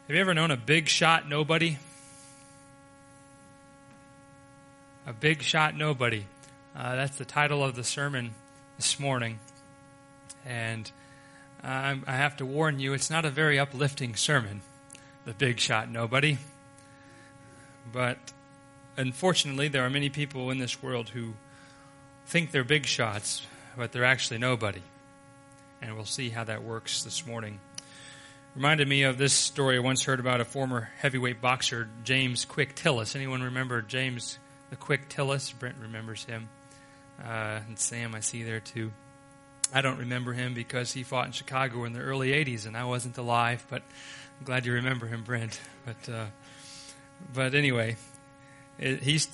Have you ever known a big shot nobody? A big shot nobody. That's the title of the sermon this morning. And I have to warn you, it's not a very uplifting sermon, the big shot nobody. But unfortunately, there are many people in this world who think they're big shots, but they're actually nobody. And we'll see how that works this morning. Reminded me of this story I once heard about a former heavyweight boxer, James Quick Tillis. Anyone remember James the Quick Tillis? Brent remembers him. And Sam, I see there too. I don't remember him because he fought in Chicago in the early 80s and I wasn't alive, but I'm glad you remember him, Brent. But anyway, James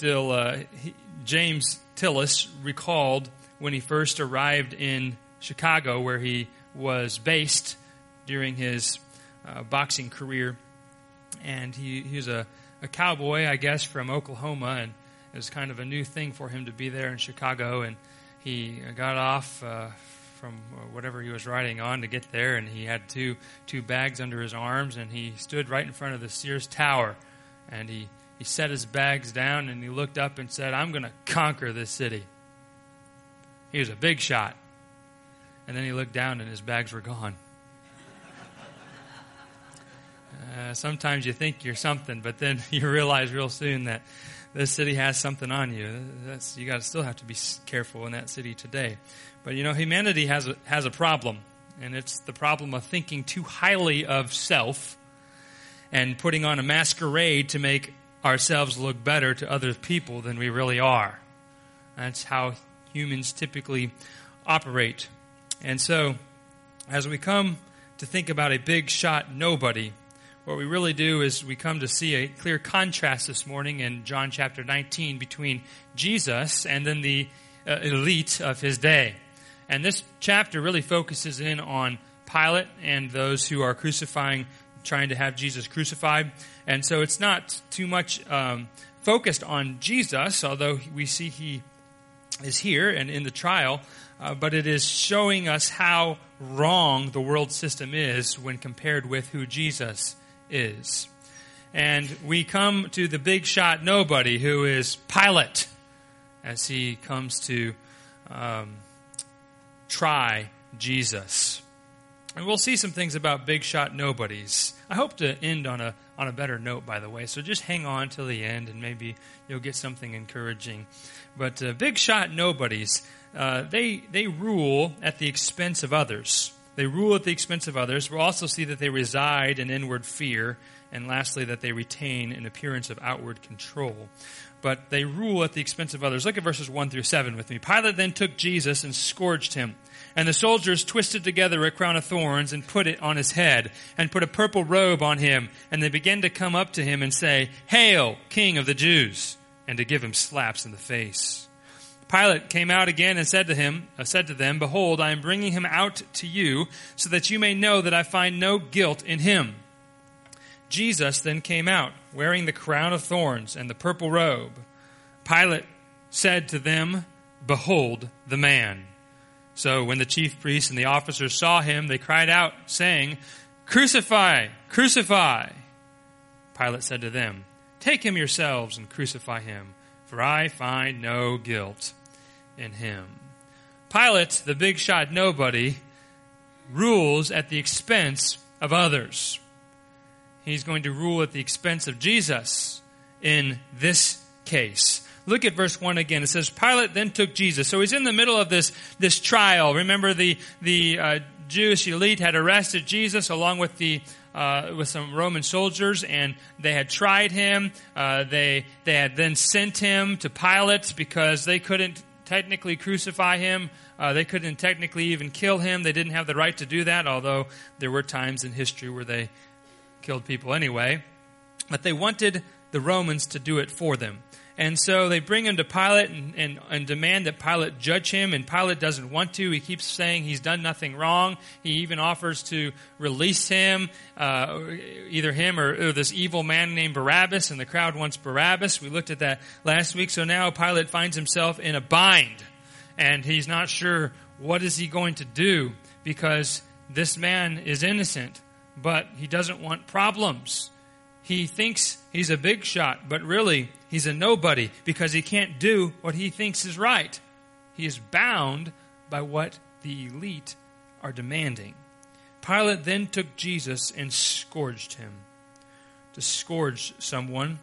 Tillis recalled when he first arrived in Chicago, where he was based during his boxing career, and he was a cowboy, I guess, from Oklahoma, and it was kind of a new thing for him to be there in Chicago, and he got off from whatever he was riding on to get there, and he had two bags under his arms, and he stood right in front of the Sears Tower, and he set his bags down, and he looked up and said, "I'm going to conquer this city." He was a big shot. And then he looked down, and his bags were gone. Sometimes you think you're something, but then you realize real soon that this city has something on you. You got to still have to be careful in that city today. But you know, humanity has a problem, and it's the problem of thinking too highly of self and putting on a masquerade to make ourselves look better to other people than we really are. That's how humans typically operate. And so, as we come to think about a big shot nobody, what we really do is we come to see a clear contrast this morning in John chapter 19 between Jesus and then the elite of his day. And this chapter really focuses in on Pilate and those who are trying to have Jesus crucified. And so it's not too much focused on Jesus, although we see he is here and in the trial, but it is showing us how wrong the world system is when compared with who Jesus is. And we come to the big shot nobody, who is Pilate, as he comes to try Jesus. And we'll see some things about big shot nobodies. I hope to end on a better note, by the way, so just hang on till the end and maybe you'll get something encouraging. But big shot nobodies, they rule at the expense of others. They rule at the expense of others. We'll also see that they reside in inward fear. And lastly, that they retain an appearance of outward control. But they rule at the expense of others. Look at verses 1 through 7 with me. Pilate then took Jesus and scourged him. And the soldiers twisted together a crown of thorns and put it on his head, and put a purple robe on him. And they began to come up to him and say, "Hail, King of the Jews!" and to give him slaps in the face. Pilate came out again and said to them, "Behold, I am bringing him out to you, so that you may know that I find no guilt in him." Jesus then came out, wearing the crown of thorns and the purple robe. Pilate said to them, "Behold the man." So when the chief priests and the officers saw him, they cried out, saying, "Crucify! Crucify!" Pilate said to them, "Take him yourselves and crucify him, for I find no guilt in him." Pilate, the big shot nobody, rules at the expense of others. He's going to rule at the expense of Jesus in this case. Look at verse 1 again. It says, Pilate then took Jesus. So he's in the middle of this trial. Remember, the Jewish elite had arrested Jesus along with with some Roman soldiers, and they had tried him. They had then sent him to Pilate because they couldn't technically crucify him. They couldn't technically even kill him. They didn't have the right to do that, although there were times in history where they killed people anyway. But they wanted the Romans to do it for them. And so they bring him to Pilate and demand that Pilate judge him, and Pilate doesn't want to. He keeps saying he's done nothing wrong. He even offers to release him, either him or this evil man named Barabbas, and the crowd wants Barabbas. We looked at that last week. So now Pilate finds himself in a bind, and he's not sure what is he going to do, because this man is innocent, but he doesn't want problems. He thinks he's a big shot, but really he's a nobody because he can't do what he thinks is right. He is bound by what the elite are demanding. Pilate then took Jesus and scourged him. To scourge someone,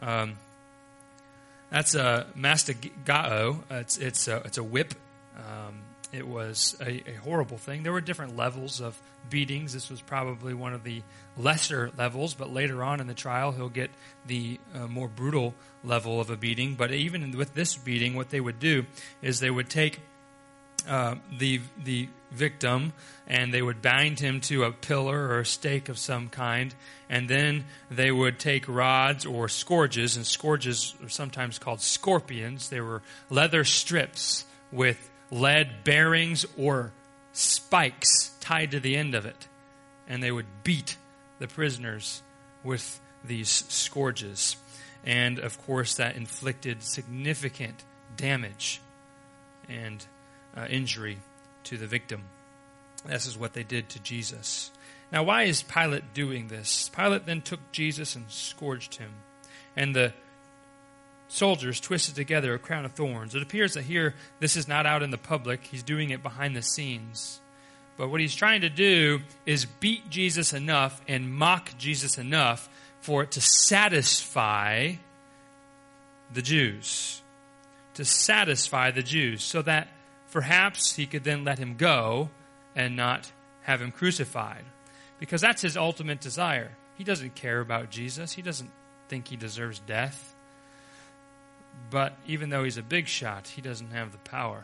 that's a mastigao. It's a whip. It was a horrible thing. There were different levels of beatings. This was probably one of the lesser levels, but later on in the trial, he'll get the more brutal level of a beating. But even with this beating, what they would do is they would take the victim and they would bind him to a pillar or a stake of some kind, and then they would take rods or scourges, and scourges are sometimes called scorpions. They were leather strips with lead bearings or spikes tied to the end of it, and they would beat the prisoners with these scourges. And of course that inflicted significant damage and injury to the victim. This is what they did to Jesus. Now, why is Pilate doing this? Pilate then took Jesus and scourged him, and the soldiers twisted together a crown of thorns. It appears that here, this is not out in the public. He's doing it behind the scenes. But what he's trying to do is beat Jesus enough and mock Jesus enough for it to satisfy the Jews. To satisfy the Jews, so that perhaps he could then let him go and not have him crucified. Because that's his ultimate desire. He doesn't care about Jesus. He doesn't think he deserves death. But even though he's a big shot, he doesn't have the power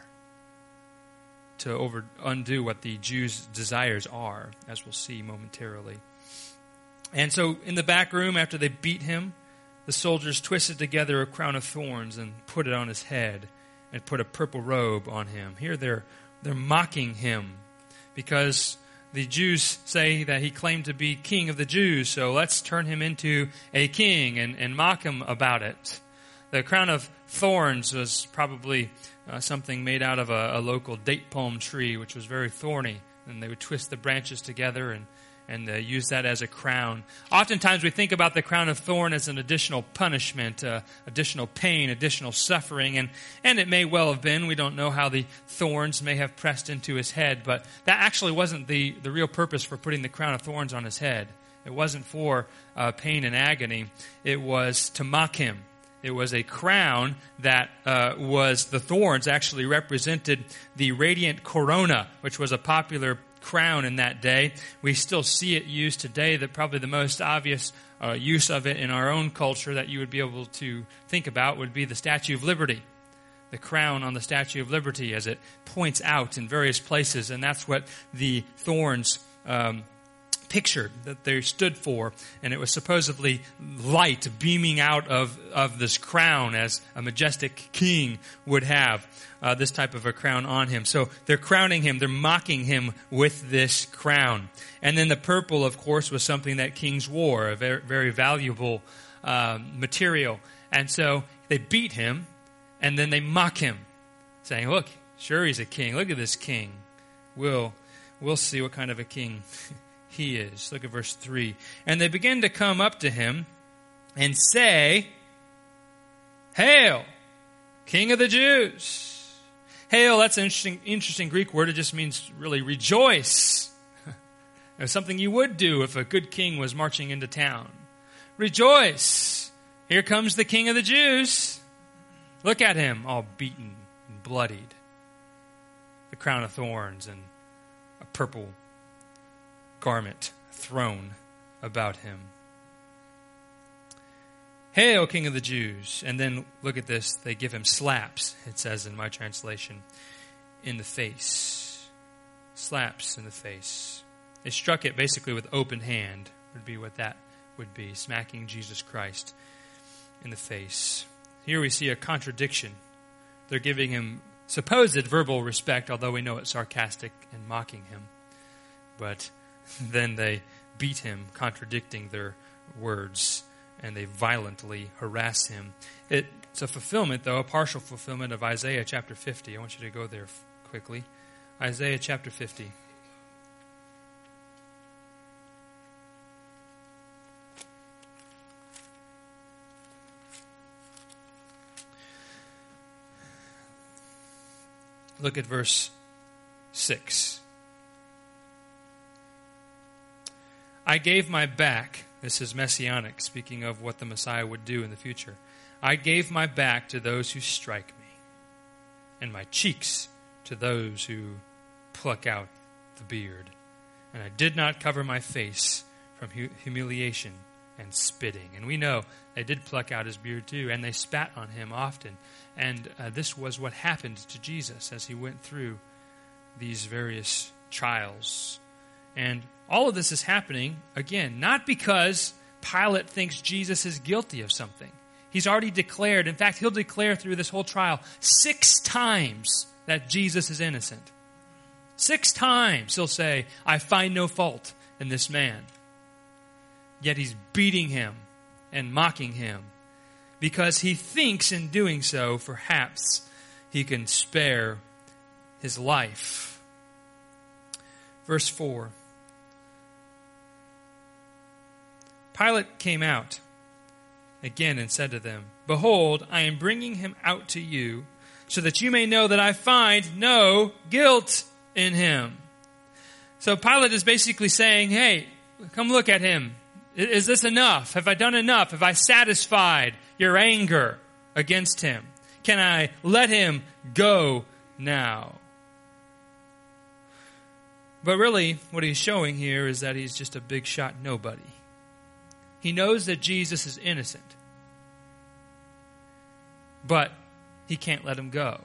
to undo what the Jews' desires are, as we'll see momentarily. And so in the back room, after they beat him, the soldiers twisted together a crown of thorns and put it on his head and put a purple robe on him. Here they're mocking him because the Jews say that he claimed to be king of the Jews, so let's turn him into a king and mock him about it. The crown of thorns was probably something made out of a local date palm tree, which was very thorny, and they would twist the branches together and use that as a crown. Oftentimes we think about the crown of thorn as an additional punishment, additional pain, additional suffering, and it may well have been. We don't know how the thorns may have pressed into his head, but that actually wasn't the real purpose for putting the crown of thorns on his head. It wasn't for pain and agony. It was to mock him. It was a crown that was, the thorns actually represented the radiant corona, which was a popular crown in that day. We still see it used today. That probably the most obvious use of it in our own culture that you would be able to think about would be the Statue of Liberty. The crown on the Statue of Liberty as it points out in various places, and that's what the thorns pictured, that they stood for, and it was supposedly light beaming out of this crown as a majestic king would have this type of a crown on him. So they're crowning him, they're mocking him with this crown. And then the purple, of course, was something that kings wore, a very, very valuable material. And so they beat him, and then they mock him, saying, look, sure he's a king. Look at this king. We'll see what kind of a king he is. Look at verse 3. And they begin to come up to him and say, Hail, King of the Jews. Hail, that's an interesting Greek word. It just means really rejoice. It was something you would do if a good king was marching into town. Rejoice. Here comes the King of the Jews. Look at him, all beaten and bloodied. The crown of thorns and a purple garment thrown about him. Hail, King of the Jews. And then look at this. They give him slaps, it says in my translation, in the face. Slaps in the face. They struck it basically with open hand, would be what that would be, smacking Jesus Christ in the face. Here we see a contradiction. They're giving him supposed verbal respect, although we know it's sarcastic and mocking him. But then they beat him, contradicting their words, and they violently harass him. It's a fulfillment, though, a partial fulfillment of Isaiah chapter 50. I want you to go there quickly. Isaiah chapter 50. Look at verse 6. I gave my back, this is messianic, speaking of what the Messiah would do in the future. I gave my back to those who strike me, and my cheeks to those who pluck out the beard. And I did not cover my face from humiliation and spitting. And we know they did pluck out his beard too, and they spat on him often. And this was what happened to Jesus as he went through these various trials. And all of this is happening, again, not because Pilate thinks Jesus is guilty of something. He's already declared, in fact, he'll declare through this whole trial 6 times that Jesus is innocent. 6 times he'll say, I find no fault in this man. Yet he's beating him and mocking him because he thinks in doing so, perhaps he can spare his life. Verse 4. Pilate came out again and said to them, Behold, I am bringing him out to you so that you may know that I find no guilt in him. So Pilate is basically saying, hey, come look at him. Is this enough? Have I done enough? Have I satisfied your anger against him? Can I let him go now? But really, what he's showing here is that he's just a big shot nobody. He knows that Jesus is innocent, but he can't let him go.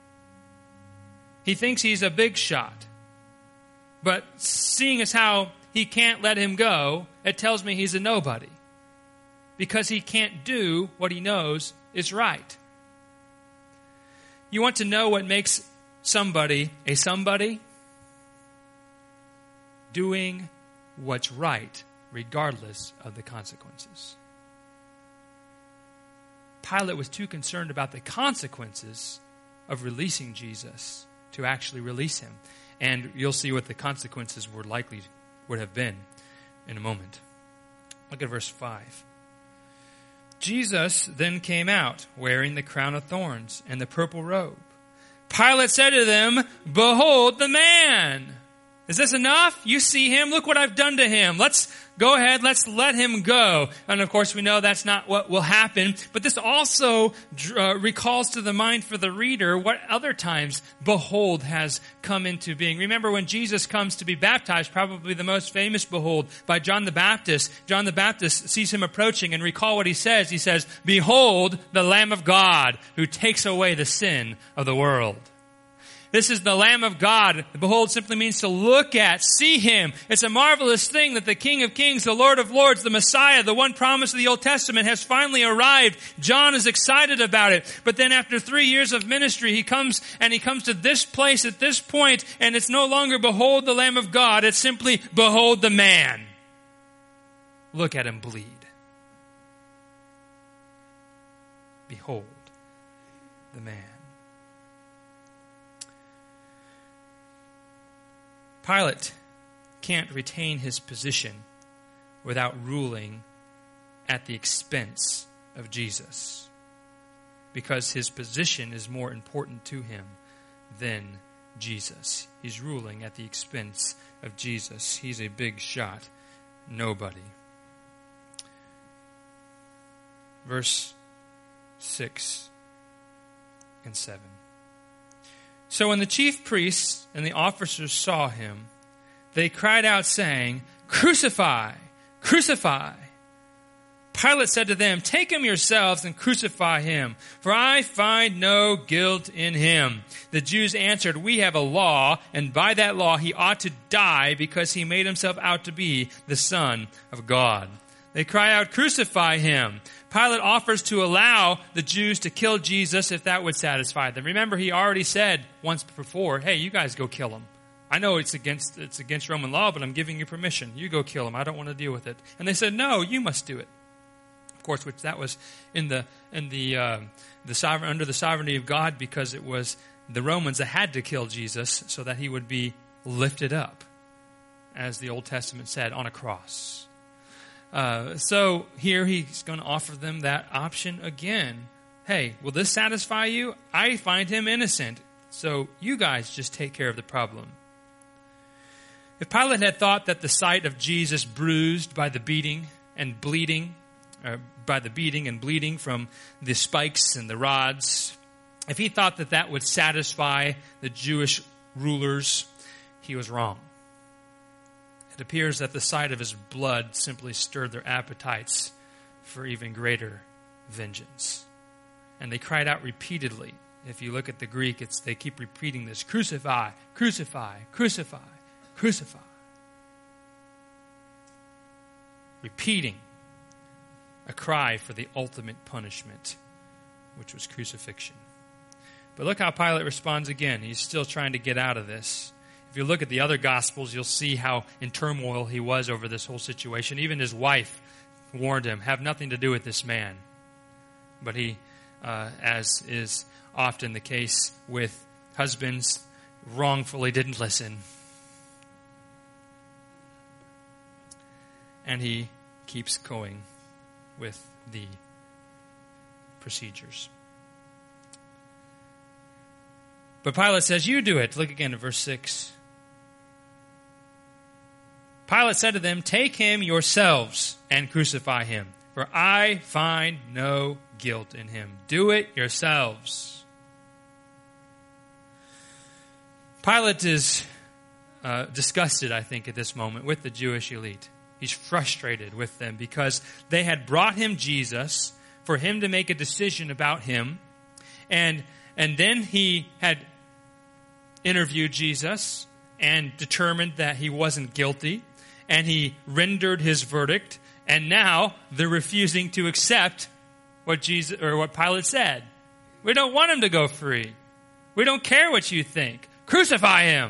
He thinks he's a big shot, but seeing as how he can't let him go, it tells me he's a nobody, because he can't do what he knows is right. You want to know what makes somebody a somebody? Doing what's right, regardless of the consequences. Pilate was too concerned about the consequences of releasing Jesus to actually release him. And you'll see what the consequences would have been in a moment. Look at verse 5. Jesus then came out, wearing the crown of thorns and the purple robe. Pilate said to them, Behold the man! Is this enough? You see him? Look what I've done to him. Let's go ahead. Let's let him go. And of course, we know that's not what will happen. But this also recalls to the mind for the reader what other times behold has come into being. Remember when Jesus comes to be baptized, probably the most famous behold by John the Baptist. John the Baptist sees him approaching, and recall what he says. He says, Behold the Lamb of God who takes away the sin of the world. This is the Lamb of God. Behold simply means to look at, see him. It's a marvelous thing that the King of Kings, the Lord of Lords, the Messiah, the one promised of the Old Testament, has finally arrived. John is excited about it. But then after 3 years of ministry, he comes to this place at this point, and it's no longer behold the Lamb of God. It's simply behold the man. Look at him bleed. Behold the man. Pilate can't retain his position without ruling at the expense of Jesus, because his position is more important to him than Jesus. He's ruling at the expense of Jesus. He's a big shot nobody. Verse 6 and 7. So when the chief priests and the officers saw him, they cried out, saying, Crucify! Crucify! Pilate said to them, Take him yourselves and crucify him, for I find no guilt in him. The Jews answered, We have a law, and by that law he ought to die because he made himself out to be the Son of God. They cry out, Crucify him. Pilate offers to allow the Jews to kill Jesus if that would satisfy them. Remember, he already said once before, hey, you guys go kill him. I know it's against Roman law, but I'm giving you permission. You go kill him. I don't want to deal with it. And they said, no, you must do it. Of course, which that was under the sovereignty of God, because it was the Romans that had to kill Jesus so that he would be lifted up, as the Old Testament said, on a cross. So here he's going to offer them that option again. Hey, will this satisfy you? I find him innocent. So you guys just take care of the problem. If Pilate had thought that the sight of Jesus bruised by the beating and bleeding, from the spikes and the rods, if he thought that that would satisfy the Jewish rulers, he was wrong. It appears that the sight of his blood simply stirred their appetites for even greater vengeance. And they cried out repeatedly. If you look at the Greek, they keep repeating this: crucify, crucify, crucify, crucify. Repeating a cry for the ultimate punishment, which was crucifixion. But look how Pilate responds again. He's still trying to get out of this. If you look at the other Gospels, you'll see how in turmoil he was over this whole situation. Even his wife warned him, have nothing to do with this man. But he, as is often the case with husbands, wrongfully didn't listen. And he keeps going with the procedures. But Pilate says, you do it. Look again at verse 6. Pilate said to them, take him yourselves and crucify him, for I find no guilt in him. Do it yourselves. Pilate is disgusted, I think, at this moment with the Jewish elite. He's frustrated with them because they had brought him Jesus for him to make a decision about him. And then he had interviewed Jesus and determined that he wasn't guilty. And he rendered his verdict. And now they're refusing to accept what Pilate said. We don't want him to go free. We don't care what you think. Crucify him.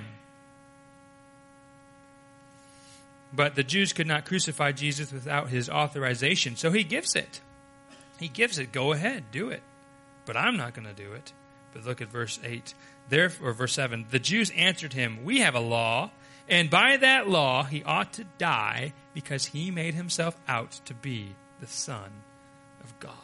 But the Jews could not crucify Jesus without his authorization, so he gives it. He gives it. Go ahead, do it. But I'm not going to do it. But look at verse 8. Verse 7. The Jews answered him, we have a law, and by that law he ought to die because he made himself out to be the Son of God.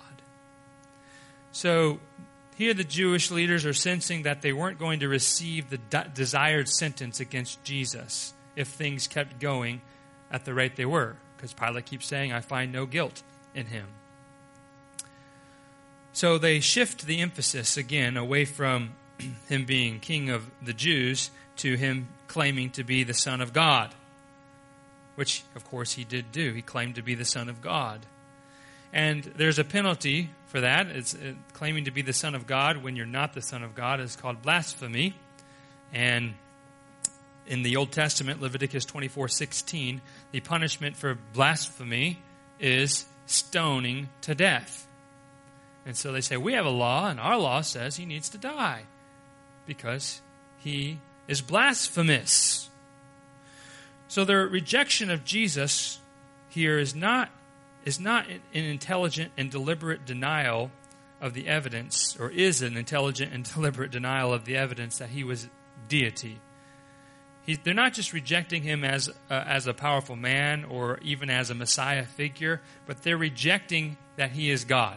So here the Jewish leaders are sensing that they weren't going to receive the desired sentence against Jesus if things kept going at the rate they were, because Pilate keeps saying, I find no guilt in him. So they shift the emphasis again away from him being king of the Jews to him claiming to be the Son of God, which, of course, he did do. He claimed to be the Son of God. And there's a penalty for that. It's claiming to be the Son of God when you're not the Son of God is called blasphemy. And in the Old Testament, Leviticus 24:16, the punishment for blasphemy is stoning to death. And so they say, we have a law, and our law says he needs to die because he is blasphemous. So their rejection of Jesus here is not an intelligent and deliberate denial of the evidence, or is an intelligent and deliberate denial of the evidence that he was deity. They're not just rejecting him as a powerful man or even as a Messiah figure, but they're rejecting that he is God.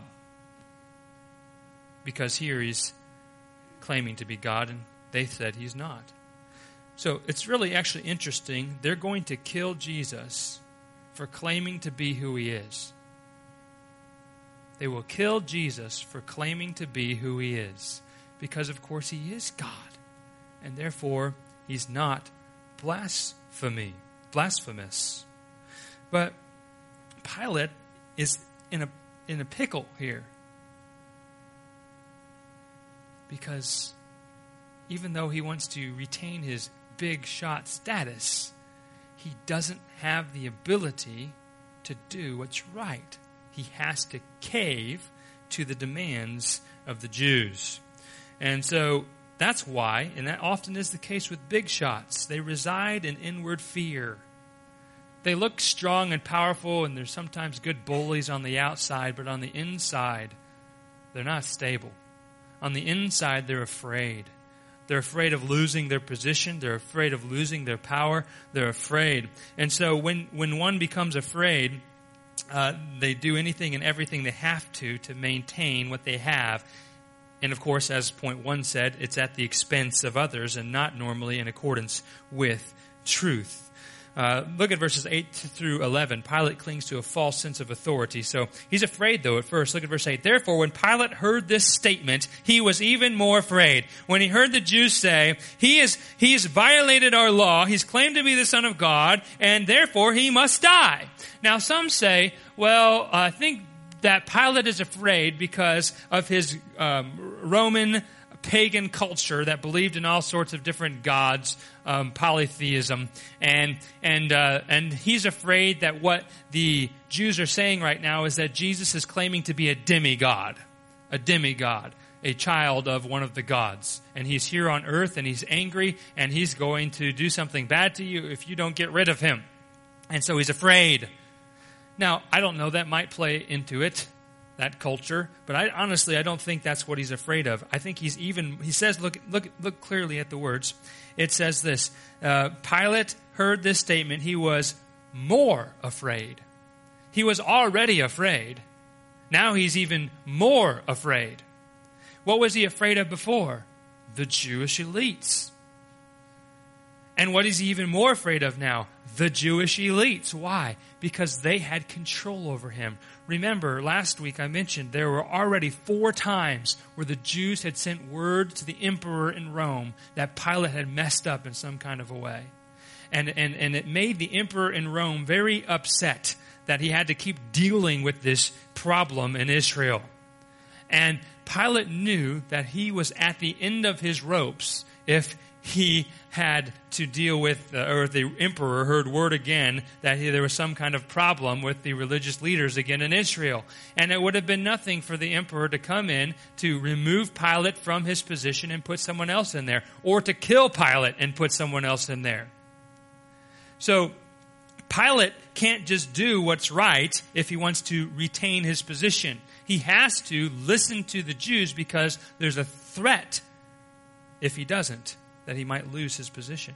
Because here he's claiming to be God, and they said he's not. So it's really actually interesting. They're going to kill Jesus for claiming to be who he is. They will kill Jesus for claiming to be who he is. Because, of course, he is God. And therefore, he's not blasphemous. But Pilate is in a pickle here. Because even though he wants to retain his big shot status, he doesn't have the ability to do what's right. He has to cave to the demands of the Jews. And so that's why, and that often is the case with big shots, they reside in inward fear. They look strong and powerful, and there's sometimes good bullies on the outside, but on the inside, they're not stable. On the inside, they're afraid. They're afraid of losing their position. They're afraid of losing their power. They're afraid. And so when one becomes afraid, they do anything and everything they have to maintain what they have. And of course, as point 1 said, it's at the expense of others and not normally in accordance with truth. Look at verses 8 through 11. Pilate clings to a false sense of authority. So he's afraid, though, at first. Look at verse 8. Therefore, when Pilate heard this statement, he was even more afraid. When he heard the Jews say, he has violated our law, he's claimed to be the Son of God, and therefore he must die. Now, some say, well, I think that Pilate is afraid because of his Roman pagan culture that believed in all sorts of different gods, polytheism, and he's afraid that what the Jews are saying right now is that Jesus is claiming to be a demigod, a child of one of the gods, and he's here on earth and he's angry and he's going to do something bad to you if you don't get rid of him, and so he's afraid. Now, I don't know, that might play into it, that culture, but honestly, I don't think that's what he's afraid of. I think he says, look clearly at the words. It says this, Pilate heard this statement, he was more afraid. He was already afraid. Now he's even more afraid. What was he afraid of before? The Jewish elites. And what is he even more afraid of now? The Jewish elites. Why? Because they had control over him. Remember, last week I mentioned there were already 4 times where the Jews had sent word to the emperor in Rome that Pilate had messed up in some kind of a way. And it made the emperor in Rome very upset that he had to keep dealing with this problem in Israel. And Pilate knew that he was at the end of his ropes if he had to deal with, or the emperor heard word again that there was some kind of problem with the religious leaders again in Israel. And it would have been nothing for the emperor to come in to remove Pilate from his position and put someone else in there, or to kill Pilate and put someone else in there. So Pilate can't just do what's right if he wants to retain his position. He has to listen to the Jews because there's a threat if he doesn't, that he might lose his position.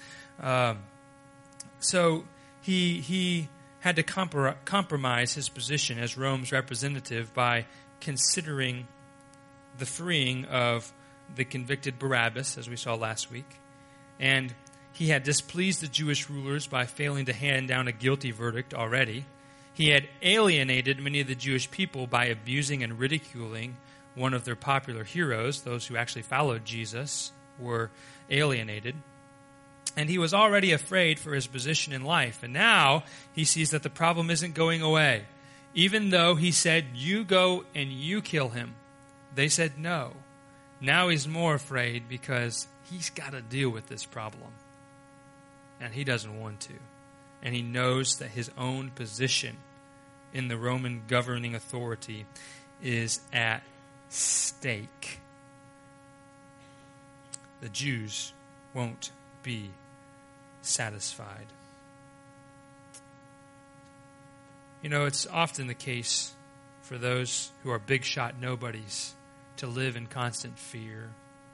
So he had to compromise his position as Rome's representative by considering the freeing of the convicted Barabbas, as we saw last week. And he had displeased the Jewish rulers by failing to hand down a guilty verdict already. He had alienated many of the Jewish people by abusing and ridiculing one of their popular heroes. Those who actually followed Jesus were alienated. And he was already afraid for his position in life. And now he sees that the problem isn't going away. Even though he said, you go and you kill him, they said no. Now he's more afraid because he's got to deal with this problem. And he doesn't want to. And he knows that his own position in the Roman governing authority is at stake. The Jews won't be satisfied. You know, it's often the case for those who are big shot nobodies to live in constant fear.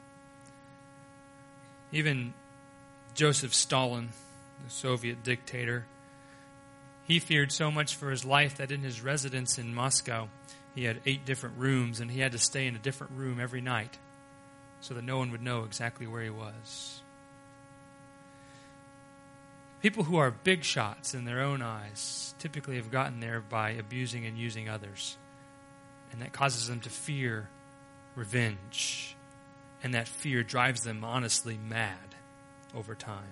Even Joseph Stalin, the Soviet dictator, he feared so much for his life that in his residence in Moscow, he had 8 different rooms, and he had to stay in a different room every night so that no one would know exactly where he was. People who are big shots in their own eyes typically have gotten there by abusing and using others. And that causes them to fear revenge. And that fear drives them honestly mad over time.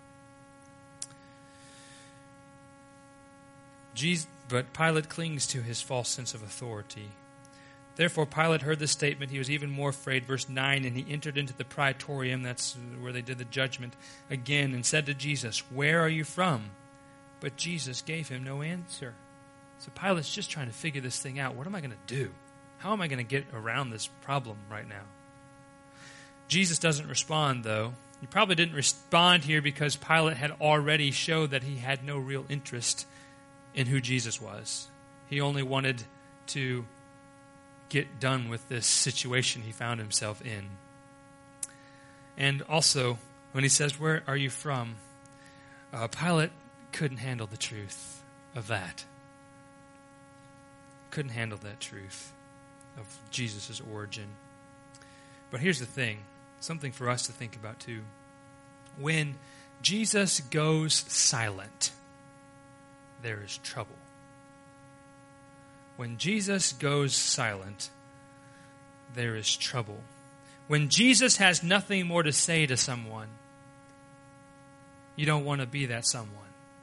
But Pilate clings to his false sense of authority. Therefore, Pilate heard this statement. He was even more afraid. Verse 9, and he entered into the praetorium, that's where they did the judgment, again, and said to Jesus, where are you from? But Jesus gave him no answer. So Pilate's just trying to figure this thing out. What am I going to do? How am I going to get around this problem right now? Jesus doesn't respond, though. He probably didn't respond here because Pilate had already showed that he had no real interest in who Jesus was. He only wanted to get done with this situation he found himself in. And also, when he says, where are you from? Pilate couldn't handle the truth of that. Couldn't handle that truth of Jesus' origin. But here's the thing, something for us to think about too. When Jesus goes silent, there is trouble. When Jesus goes silent, there is trouble. When Jesus has nothing more to say to someone, you don't want to be that someone.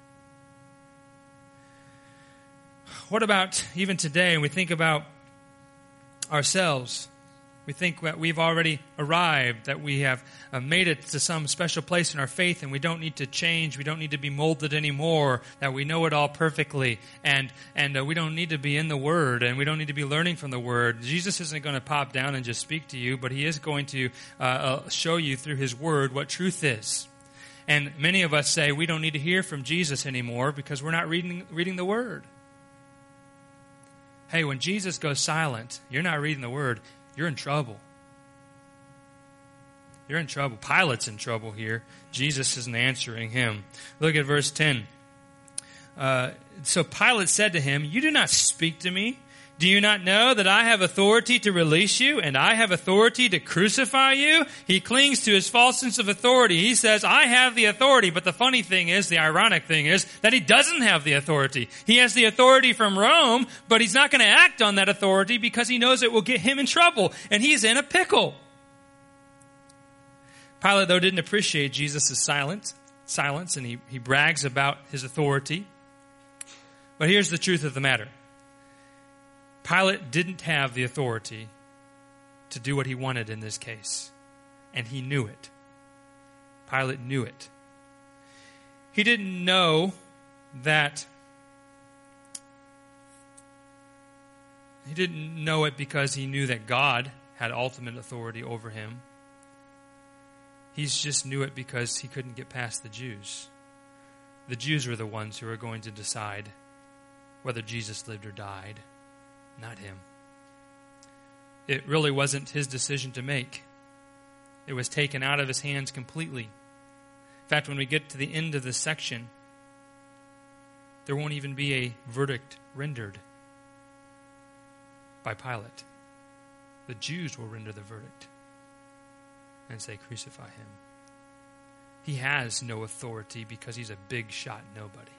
What about even today, when we think about ourselves? We think that we've already arrived, that we have made it to some special place in our faith and we don't need to change, we don't need to be molded anymore, that we know it all perfectly, and we don't need to be in the Word, and we don't need to be learning from the Word. Jesus isn't going to pop down and just speak to you, but He is going to show you through His Word what truth is. And many of us say we don't need to hear from Jesus anymore because we're not reading the Word. Hey, when Jesus goes silent, you're not reading the Word, you're in trouble. You're in trouble. Pilate's in trouble here. Jesus isn't answering him. Look at verse 10. So Pilate said to him, "You do not speak to me? Do you not know that I have authority to release you and I have authority to crucify you?" He clings to his false sense of authority. He says, I have the authority. But the funny thing is, the ironic thing is that he doesn't have the authority. He has the authority from Rome, but he's not going to act on that authority because he knows it will get him in trouble. And he's in a pickle. Pilate, though, didn't appreciate Jesus' silence, and he brags about his authority. But here's the truth of the matter. Pilate didn't have the authority to do what he wanted in this case. And he knew it. Pilate knew it. He didn't know that. He didn't know it because he knew that God had ultimate authority over him. He just knew it because he couldn't get past the Jews. The Jews were the ones who were going to decide whether Jesus lived or died. Not him. It really wasn't his decision to make. It was taken out of his hands completely. In fact, when we get to the end of this section, there won't even be a verdict rendered by Pilate. The Jews will render the verdict and say, crucify him. He has no authority because he's a big shot nobody.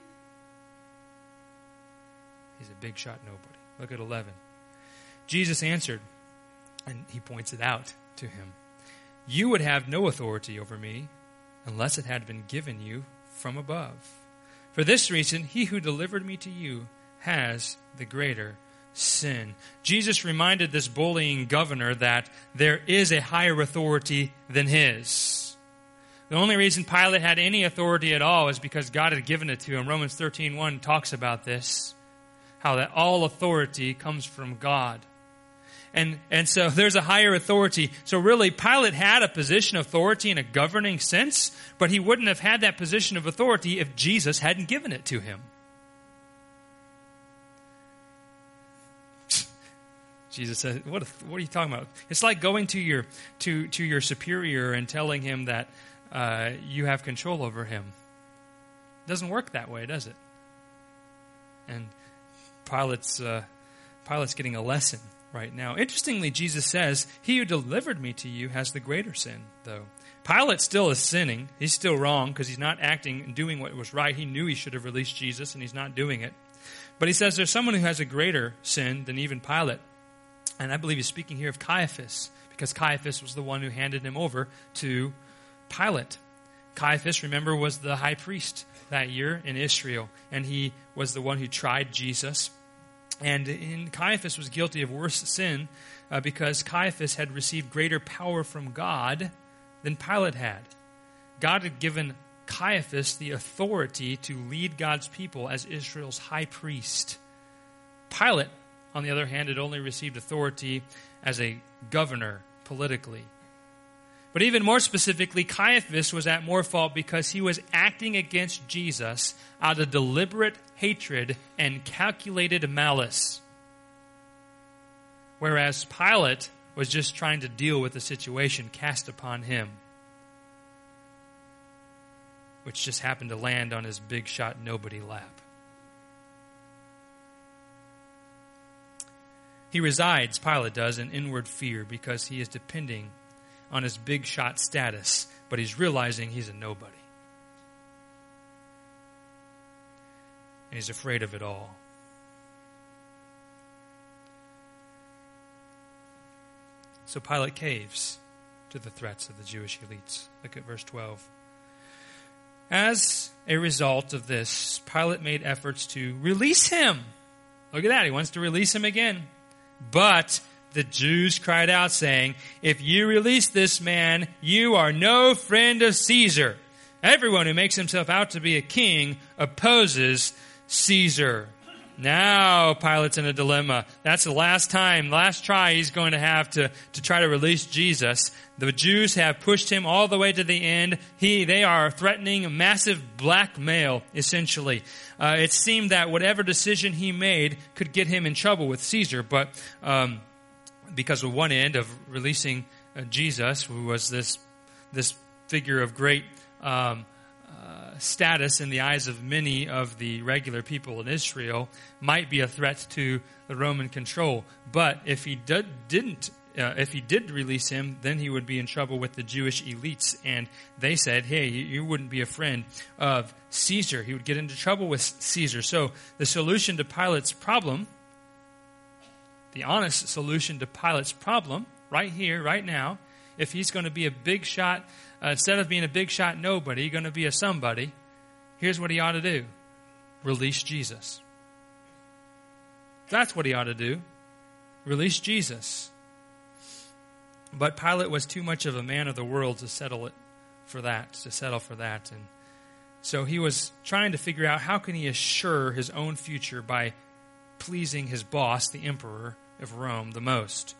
He's a big shot nobody. Look at 11. Jesus answered, and he points it out to him. You would have no authority over me unless it had been given you from above. For this reason, he who delivered me to you has the greater sin. Jesus reminded this bullying governor that there is a higher authority than his. The only reason Pilate had any authority at all is because God had given it to him. Romans 13:1 talks about this. How that all authority comes from God. And so there's a higher authority. So really, Pilate had a position of authority in a governing sense, but he wouldn't have had that position of authority if Jesus hadn't given it to him. Jesus said, what are you talking about? It's like going to your superior and telling him that you have control over him. It doesn't work that way, does it? And Pilate's getting a lesson right now. Interestingly, Jesus says, he who delivered me to you has the greater sin, though. Pilate still is sinning. He's still wrong because he's not acting and doing what was right. He knew he should have released Jesus, and he's not doing it. But he says there's someone who has a greater sin than even Pilate. And I believe he's speaking here of Caiaphas, because Caiaphas was the one who handed him over to Pilate. Caiaphas, remember, was the high priest that year in Israel, and he was the one who tried Jesus. And Caiaphas was guilty of worse sin because Caiaphas had received greater power from God than Pilate had. God had given Caiaphas the authority to lead God's people as Israel's high priest. Pilate, on the other hand, had only received authority as a governor politically. But even more specifically, Caiaphas was at more fault because he was acting against Jesus out of deliberate hatred and calculated malice. Whereas Pilate was just trying to deal with the situation cast upon him, which just happened to land on his big shot nobody lap. He resides, Pilate does, in inward fear because he is depending on his big shot status, but he's realizing he's a nobody. And he's afraid of it all. So Pilate caves to the threats of the Jewish elites. Look at verse 12. As a result of this, Pilate made efforts to release him. Look at that. He wants to release him again. But the Jews cried out, saying, "If you release this man, you are no friend of Caesar. Everyone who makes himself out to be a king opposes Caesar." Now Pilate's in a dilemma. That's the last try he's going to have to try to release Jesus. The Jews have pushed him all the way to the end. They are threatening a massive blackmail, essentially. It seemed that whatever decision he made could get him in trouble with Caesar, but because of one end of releasing Jesus, who was this figure of great status in the eyes of many of the regular people in Israel, might be a threat to the Roman control. But if he did release him, then he would be in trouble with the Jewish elites. And they said, hey, you wouldn't be a friend of Caesar. He would get into trouble with Caesar. So the solution to Pilate's problem, the honest solution to Pilate's problem, right here, right now, if he's going to be a big shot, instead of being a big shot nobody, going to be a somebody, here's what he ought to do. Release Jesus. That's what he ought to do. Release Jesus. But Pilate was too much of a man of the world to settle for that. And so he was trying to figure out how can he assure his own future by pleasing his boss, the emperor of Rome, the most.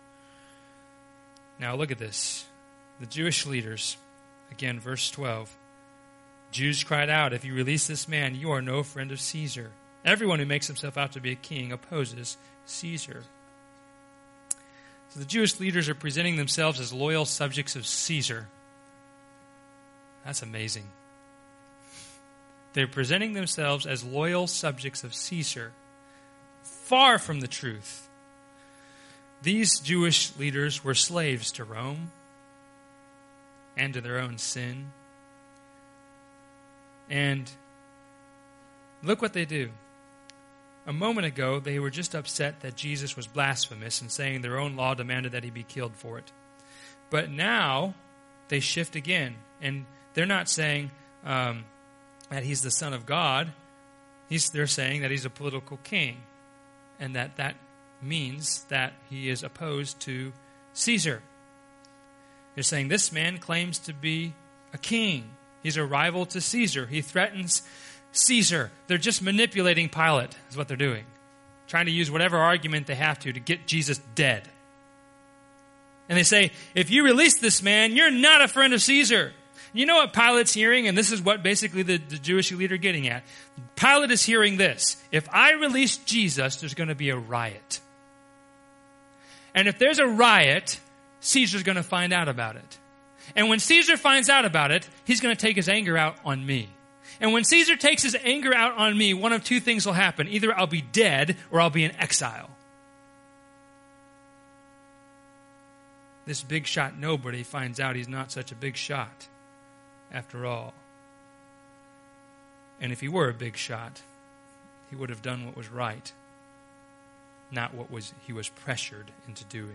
Now look at this. The Jewish leaders, again, verse 12. Jews cried out, "If you release this man, you are no friend of Caesar. Everyone who makes himself out to be a king opposes Caesar." So the Jewish leaders are presenting themselves as loyal subjects of Caesar. That's amazing. They're presenting themselves as loyal subjects of Caesar. Far from the truth. These Jewish leaders were slaves to Rome and to their own sin. And look what they do. A moment ago, they were just upset that Jesus was blasphemous and saying their own law demanded that he be killed for it. But now they shift again, and they're not saying that he's the Son of God. They're saying that he's a political king, and that means that he is opposed to Caesar. They're saying this man claims to be a king. He's a rival to Caesar. He threatens Caesar. They're just manipulating Pilate, is what they're doing. Trying to use whatever argument they have to get Jesus dead. And they say, if you release this man, you're not a friend of Caesar. You know what Pilate's hearing? And this is what basically the Jewish elite are getting at. Pilate is hearing this. If I release Jesus, there's going to be a riot. And if there's a riot, Caesar's going to find out about it. And when Caesar finds out about it, he's going to take his anger out on me. And when Caesar takes his anger out on me, one of two things will happen. Either I'll be dead or I'll be in exile. This big shot nobody finds out he's not such a big shot after all. And if he were a big shot, he would have done what was right, not what he was pressured into doing.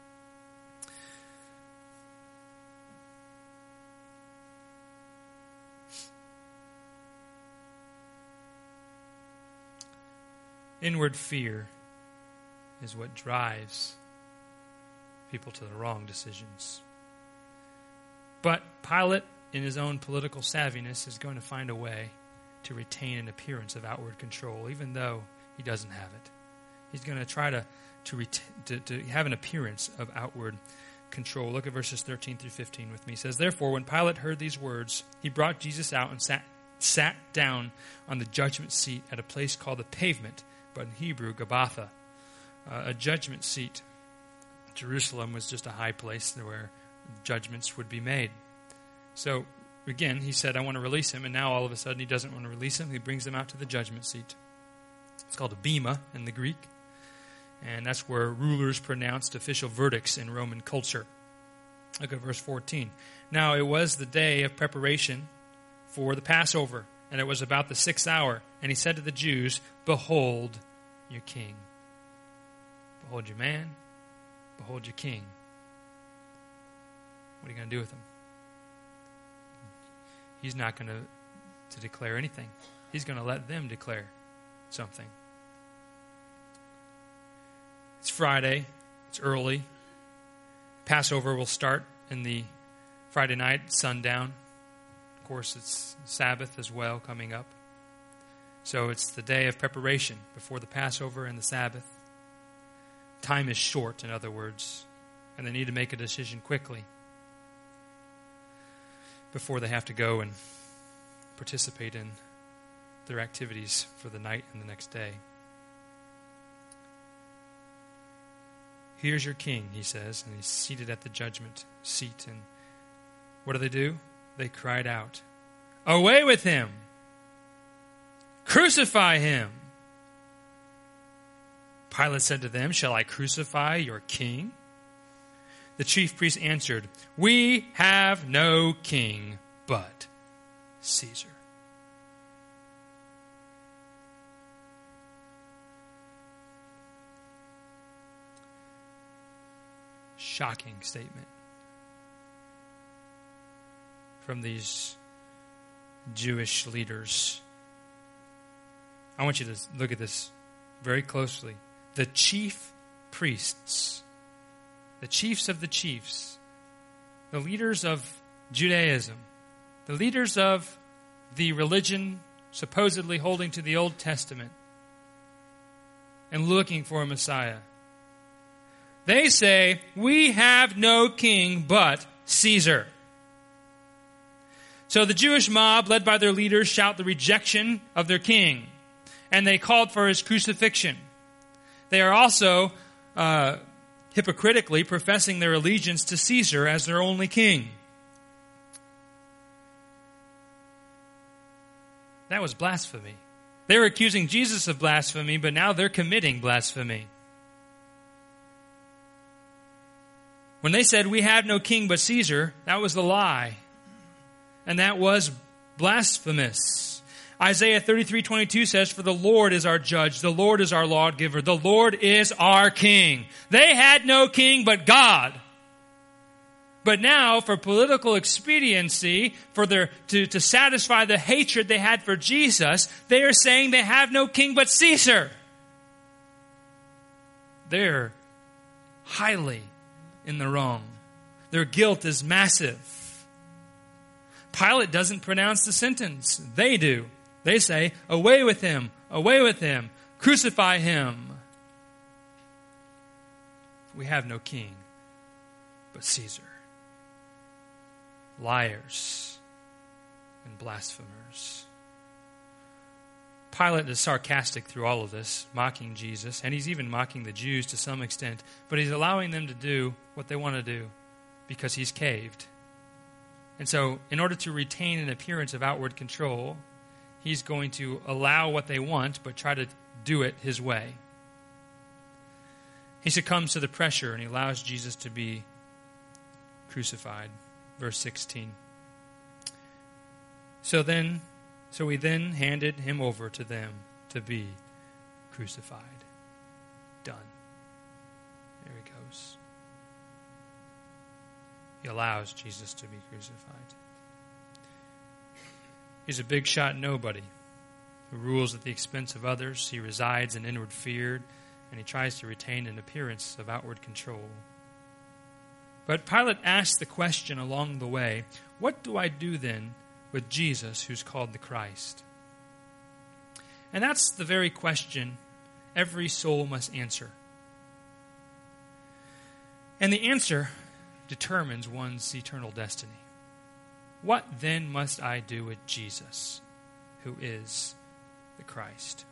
Inward fear is what drives people to the wrong decisions. But Pilate, in his own political savviness, is going to find a way to retain an appearance of outward control, even though he doesn't have it. He's going to try to have an appearance of outward control. Look at verses 13 through 15 with me. It says, "Therefore, when Pilate heard these words, he brought Jesus out and sat down on the judgment seat at a place called the Pavement, but in Hebrew, Gabbatha, a judgment seat. Jerusalem was just a high place where judgments would be made. So, again, he said, I want to release him, and now all of a sudden he doesn't want to release him. He brings him out to the judgment seat. It's called a bema in the Greek, and that's where rulers pronounced official verdicts in Roman culture. Look at verse 14. Now it was the day of preparation for the Passover, and it was about the 6th hour. And he said to the Jews, behold your king. Behold your man. Behold your king. What are you going to do with him? He's not going to declare anything. He's going to let them declare something. It's Friday. It's early. Passover will start in the Friday night, sundown. Of course, it's Sabbath as well coming up. So it's the day of preparation before the Passover and the Sabbath. Time is short, in other words, and they need to make a decision quickly before they have to go and participate in their activities for the night and the next day. Here's your king, he says, and he's seated at the judgment seat. And what do? They cried out, away with him! Crucify him! Pilate said to them, shall I crucify your king? The chief priests answered, we have no king but Caesar. Shocking statement from these Jewish leaders. I want you to look at this very closely. The chief priests, the chiefs of the chiefs, the leaders of Judaism, the leaders of the religion supposedly holding to the Old Testament and looking for a Messiah. They say, we have no king but Caesar. So the Jewish mob, led by their leaders, shout the rejection of their king, and they called for his crucifixion. They are also hypocritically professing their allegiance to Caesar as their only king. That was blasphemy. They were accusing Jesus of blasphemy, but now they're committing blasphemy. When they said, we have no king but Caesar, that was the lie. And that was blasphemous. Isaiah 33:22 says, for the Lord is our judge, the Lord is our lawgiver, the Lord is our king. They had no king but God. But now, for political expediency, to satisfy the hatred they had for Jesus, they are saying they have no king but Caesar. They're highly in the wrong. Their guilt is massive. Pilate doesn't pronounce the sentence. They do. They say, away with him, crucify him. We have no king but Caesar. Liars and blasphemers. Pilate is sarcastic through all of this, mocking Jesus, and he's even mocking the Jews to some extent, but he's allowing them to do what they want to do because he's caved. And so, in order to retain an appearance of outward control, he's going to allow what they want, but try to do it his way. He succumbs to the pressure, and he allows Jesus to be crucified. Verse 16. So we then handed him over to them to be crucified. Done. There he goes. He allows Jesus to be crucified. He's a big shot nobody who rules at the expense of others. He resides in inward fear, and he tries to retain an appearance of outward control. But Pilate asked the question along the way, what do I do then with Jesus who's called the Christ? And that's the very question every soul must answer. And the answer determines one's eternal destiny. What then must I do with Jesus, who is the Christ?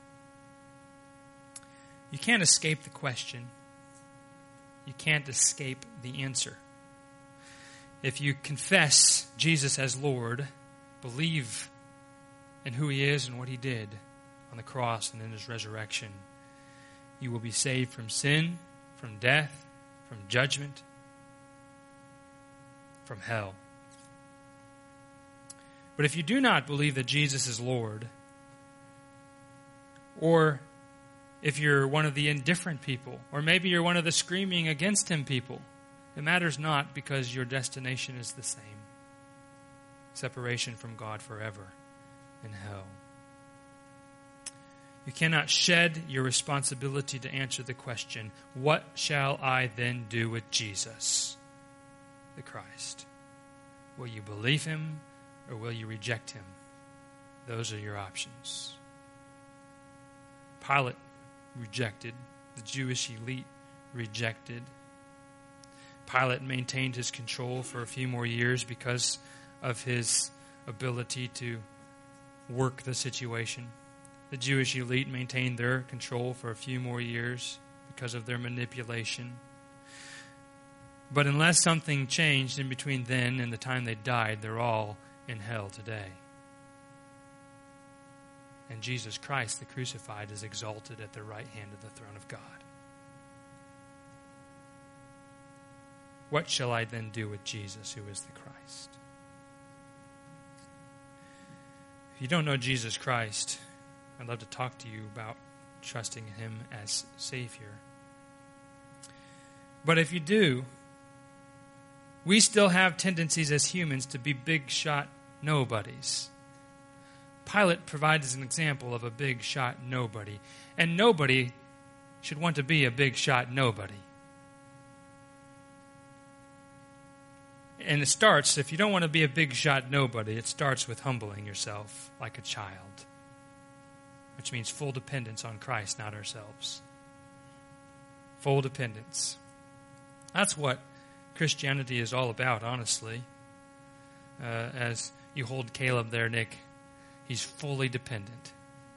You can't escape the question. You can't escape the answer. If you confess Jesus as Lord, believe in who he is and what he did on the cross and in his resurrection, you will be saved from sin, from death, from judgment. from hell. But if you do not believe that Jesus is Lord, or if you're one of the indifferent people, or maybe you're one of the screaming against him people, it matters not, because your destination is the same. Separation from God forever in hell. You cannot shed your responsibility to answer the question, what shall I then do with Jesus, the Christ? Will you believe him, or will you reject him? Those are your options. Pilate rejected. The Jewish elite rejected. Pilate maintained his control for a few more years because of his ability to work the situation. The Jewish elite maintained their control for a few more years because of their manipulation. But unless something changed in between then and the time they died, they're all in hell today. And Jesus Christ, the crucified, is exalted at the right hand of the throne of God. What shall I then do with Jesus, who is the Christ? If you don't know Jesus Christ, I'd love to talk to you about trusting him as Savior. But if you do, we still have tendencies as humans to be big shot nobodies. Pilate provides an example of a big shot nobody. And nobody should want to be a big shot nobody. And it starts, if you don't want to be a big shot nobody, it starts with humbling yourself like a child. Which means full dependence on Christ, not ourselves. Full dependence. That's what Christianity is all about, honestly. As you hold Caleb there, Nick, he's fully dependent.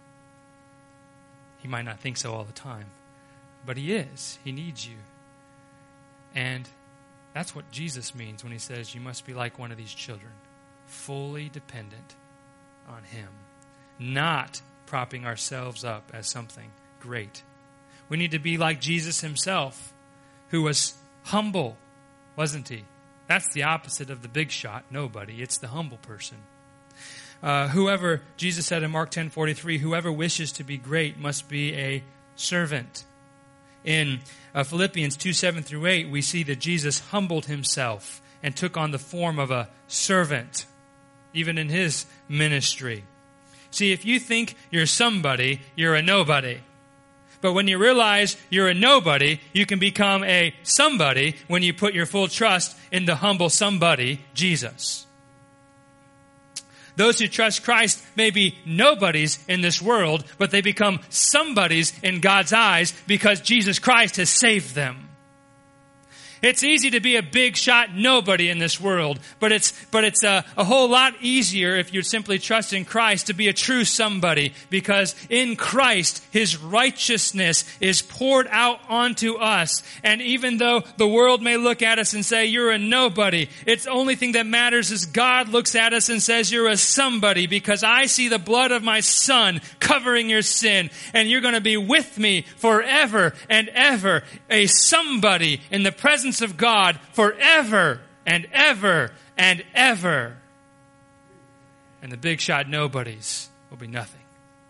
He might not think so all the time, but he is. He needs you. And that's what Jesus means when he says you must be like one of these children, fully dependent on him, not propping ourselves up as something great. We need to be like Jesus himself, who was humble, wasn't he? That's the opposite of the big shot nobody. It's the humble person. Whoever, Jesus said in Mark 10:43, whoever wishes to be great must be a servant. In Philippians 2:7-8, we see that Jesus humbled himself and took on the form of a servant, even in his ministry. See, if you think you're somebody, you're a nobody. But when you realize you're a nobody, you can become a somebody when you put your full trust in the humble somebody, Jesus. Those who trust Christ may be nobodies in this world, but they become somebodies in God's eyes because Jesus Christ has saved them. It's easy to be a big shot nobody in this world, but it's a whole lot easier if you simply trust in Christ to be a true somebody, because in Christ, his righteousness is poured out onto us. And even though the world may look at us and say, you're a nobody, it's the only thing that matters is God looks at us and says, you're a somebody, because I see the blood of my Son covering your sin, and you're going to be with me forever and ever, a somebody in the presence of God forever and ever and ever. And the big shot nobodies will be nothing.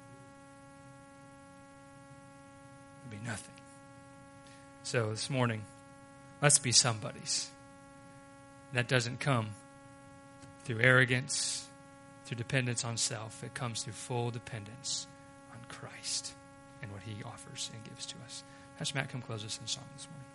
Will be nothing. So this morning, let's be somebodies. That doesn't come through arrogance, through dependence on self. It comes through full dependence on Christ and what he offers and gives to us. Pastor Matt, come close us in song this morning.